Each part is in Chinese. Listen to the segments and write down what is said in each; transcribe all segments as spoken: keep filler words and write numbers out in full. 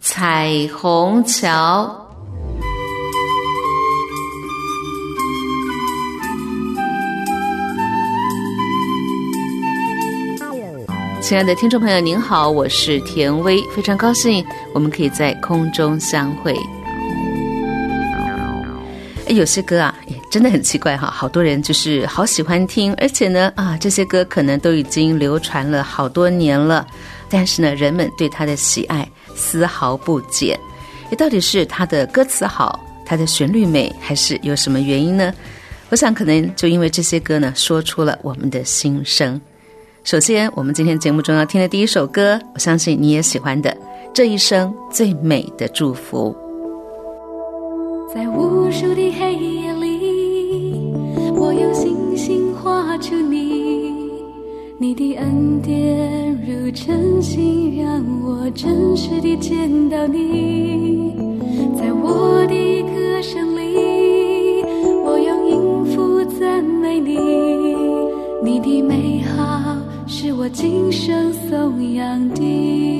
彩虹桥。亲爱的听众朋友您好，我是田薇，非常高兴我们可以在空中相会。有些歌啊真的很奇怪哈，好多人就是好喜欢听，而且呢啊，这些歌可能都已经流传了好多年了，但是呢人们对它的喜爱丝毫不减。到底是它的歌词好，它的旋律美，还是有什么原因呢？我想可能就因为这些歌呢说出了我们的心声。首先我们今天节目中要听的第一首歌，我相信你也喜欢的，这一生最美的祝福。 在无数的黑夜里，我用星星画出你，你的恩典如晨星，让我真实地见到你。在我的歌声里，我用音符赞美你，你的美好是我今生颂扬的。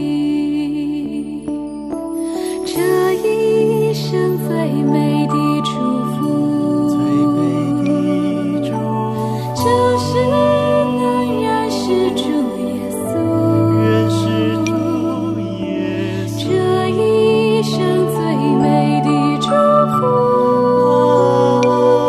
这一生最美的祝福，最美的祝福就是能认识主耶稣，认识主耶稣。这一生最美的祝福，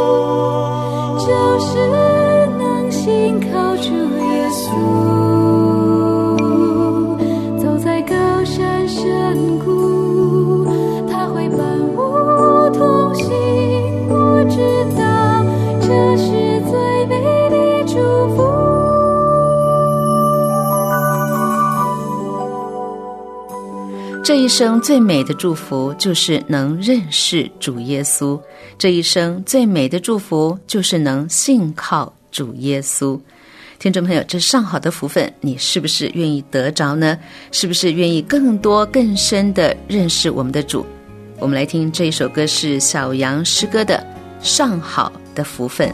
就是能信靠主耶稣。走在高山深谷，他会伴我同行，我知道这是最美的祝福。 这一生最美的祝福就是能认识主耶稣，这一生最美的祝福就是能信靠主耶稣。听众朋友，这上好的福分，你是不是愿意得着呢？是不是愿意更多更深的认识我们的主？我们来听这一首歌，是小杨诗歌的上好的福分。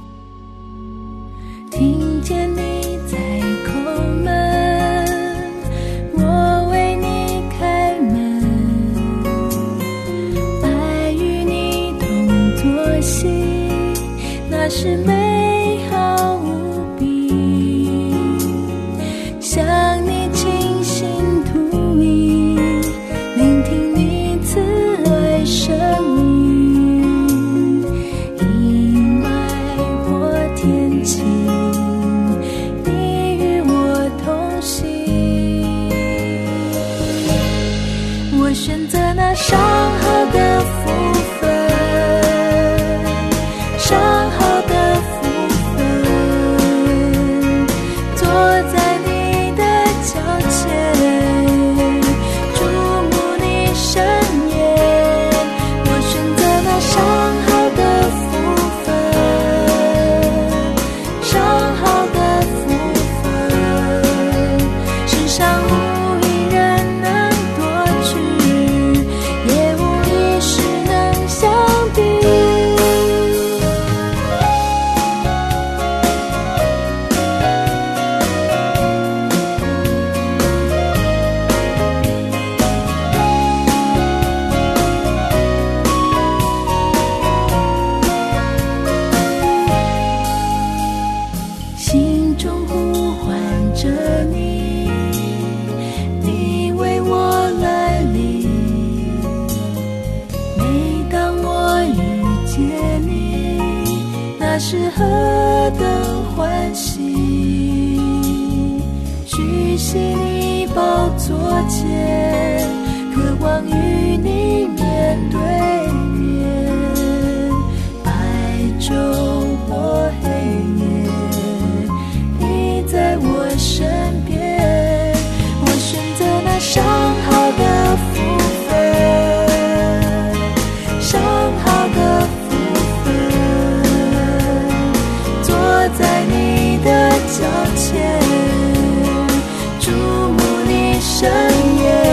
听见你在叩门，我为你开门，爱与你同坐席，那是美好无比。向你倾心吐意，聆听你慈爱声音，阴霾或天晴，你与我同行。我选择那上好的福分，上好的福分，坐在你的脚前，注目你身颜。我选择那上好的福分，上好的福分，世上无一人能夺取，也无一事能相比。心中呼唤着你，你为我来临。每当我遇见你，那是何等欢喜。屈膝你宝座前，渴望与你面对面。白昼或黑夜，你在我身边。我选择那上好的福分，上好的福分，坐在你的脚前，注目你身颜。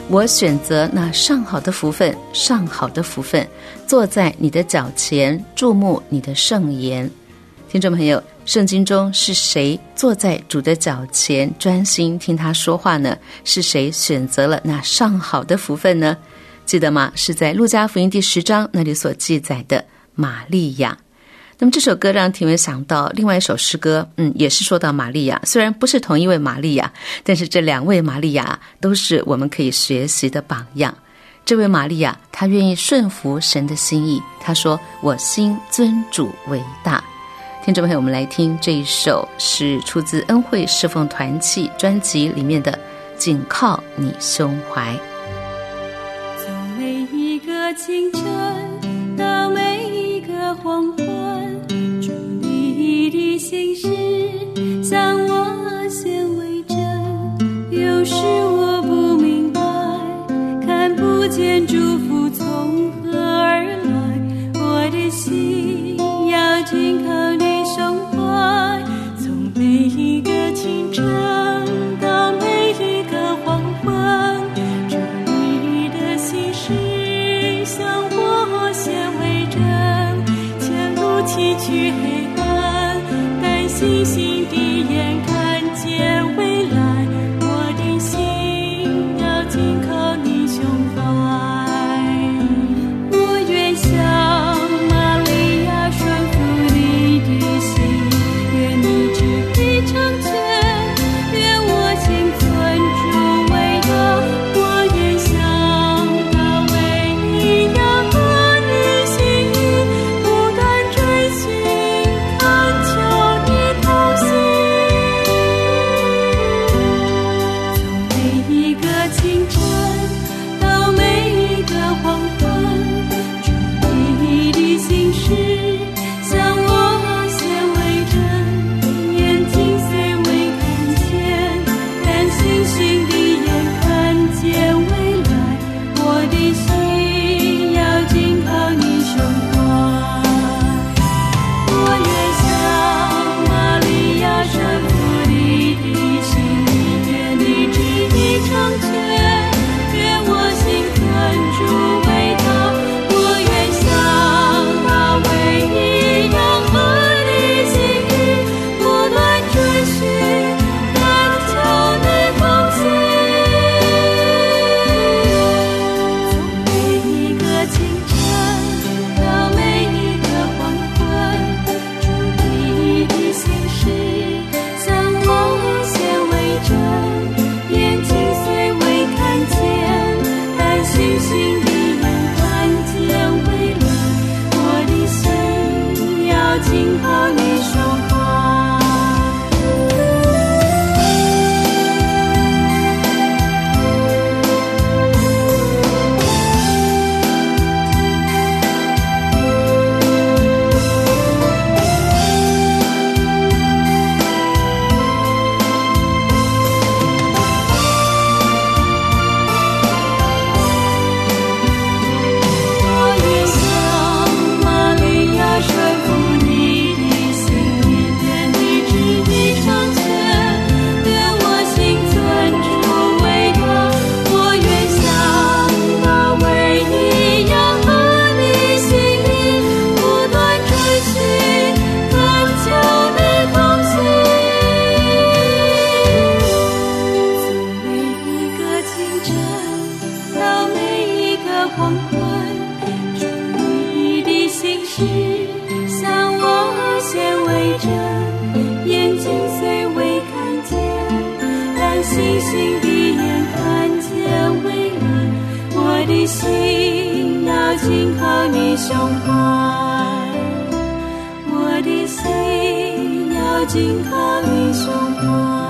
我选择那上好的福分，上好的福分，坐在你的脚前，注目你的圣言。听众朋友，圣经中是谁坐在主的脚前专心听他说话呢？是谁选择了那上好的福分呢？记得吗？是在路加福音第十章那里所记载的玛利亚。那么这首歌让庭文想到另外一首诗歌，嗯，也是说到玛利亚，虽然不是同一位玛利亚，但是这两位玛利亚都是我们可以学习的榜样。这位玛利亚，她愿意顺服神的心意，她说我心尊主为大。听众朋友，我们来听这一首是出自恩惠侍奉团契专辑里面的紧靠你胸怀。 从每一个清晨到每一个黄昏，主你的心事向我显为真，有时我不明白，看不见祝福从何而来，我的心要紧靠你胸怀，从每一个清晨到每一个黄昏，主你的心事向我显为真，前路崎岖黑暗，但星星的眼看见未来，我的心要紧靠你胸怀。我愿像玛利亚顺服你的心，愿你旨意成全，愿我心尊主为大。我愿像大卫一样合你心意，不断追寻，恳求你同行。从每一个清晨到每一个黄昏，主你的心事向我显为真，眼睛虽未看见，但星星的眼看见未来，我的心要紧靠你胸怀。我愿像玛利亚顺服你的心意，愿你旨意成全，愿我心尊主为大。我愿像大卫一样合你心意，不断追寻，恳求你同行。从每一个清晨到每一个黄昏，主你的心事向我显为真，眼睛虽未看见，但星星的眼看见未来，我的心要紧靠你胸怀。我愿像玛利亚顺服你的心意，愿你旨意成全，愿我心尊主为大。我愿像大卫一样合你心意，不断追寻，恳求你同行。从每一个清晨到每一个黄昏，主你的心事向我显为真，眼睛虽未看见，但星星的眼看见未来，我的心要紧靠你胸怀，我的心要紧靠你胸怀。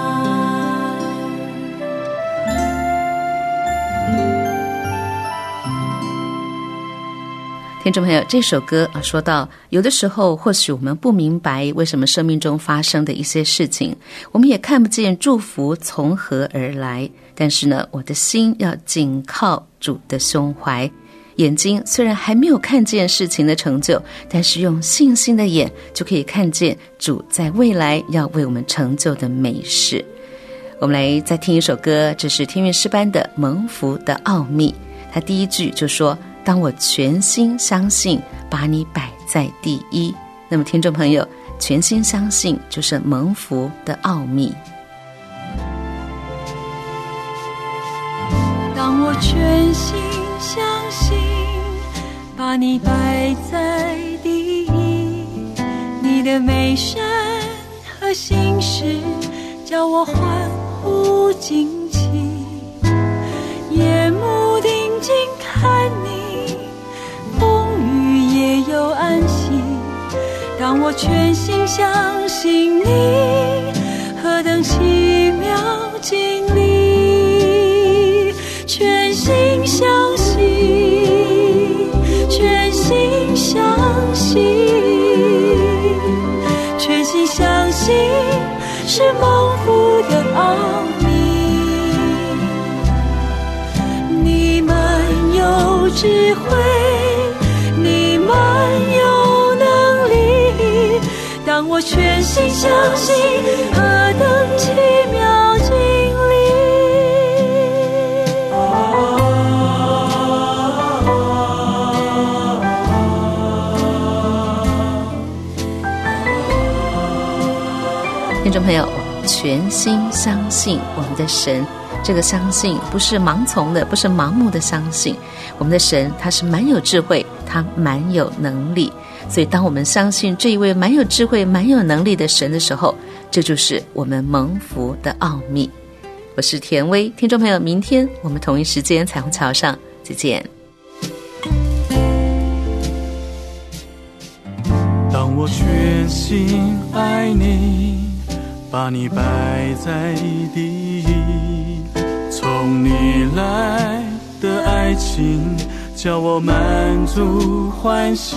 听众朋友，这首歌啊，说到有的时候或许我们不明白为什么生命中发生的一些事情，我们也看不见祝福从何而来，但是呢，我的心要紧靠主的胸怀，眼睛虽然还没有看见事情的成就，但是用信心的眼就可以看见主在未来要为我们成就的美事。 我们来再听一首歌，这是天韵诗班的《蒙福的奥秘》。他第一句就说，当我全心相信，把你摆在第一。那么听众朋友，全心相信就是蒙福的奥秘。 当我全心相信，把你摆在第一，你的美善和心事叫我欢呼惊奇，眼目定睛看你，风雨也有安息。当我全心相信你，何等奇妙经历，全心相信，全心相信，全心相信是蒙福的奥秘。你满有智慧，你满有能力，当我全心相信，何等奇妙经历。 听众朋友，全心相信我们的神，这个相信不是盲从的，不是盲目的相信。我们的神他是蛮有智慧，他蛮有能力，所以当我们相信这一位蛮有智慧蛮有能力的神的时候，这就是我们蒙福的奥秘。我是田薇，听众朋友，明天我们同一时间彩虹桥上再见。 当我全心爱你，把你摆在第一，从你来的爱情叫我满足欢喜，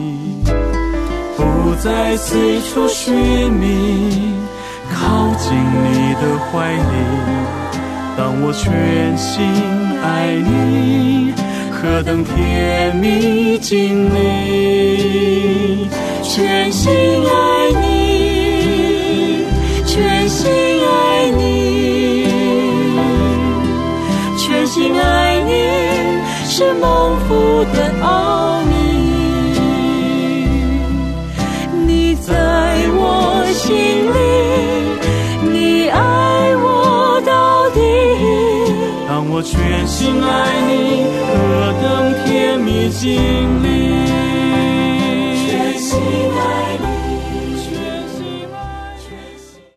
不再四处寻觅，靠近你的怀里。当我全心爱你，何等甜蜜经历，全心爱你，全心爱你，全心爱你是蒙福的奥秘。你在我心里，你爱我到底，当我全心爱你，何等甜蜜经历。